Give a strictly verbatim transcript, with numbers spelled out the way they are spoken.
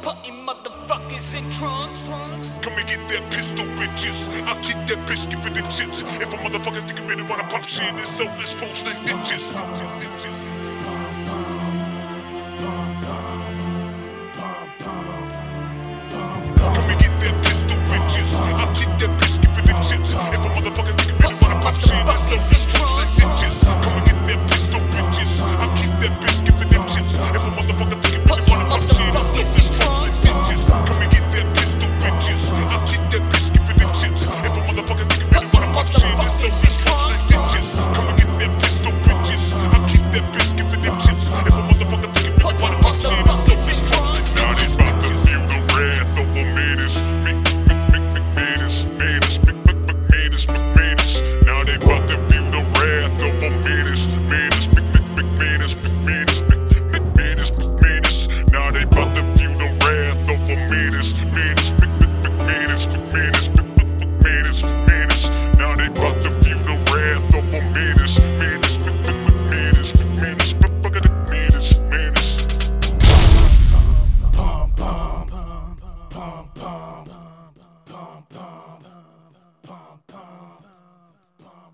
putting motherfuckers in trunks. Come and get that pistol, bitches. I'll keep that biscuit for the chits. If a motherfucker think you really wanna pop shit, it's so let's post in ditches. Come and get that pistol, bitches. I'll keep that biscuit for the chits. If a motherfucker think you really wanna pop shit, it's so let's post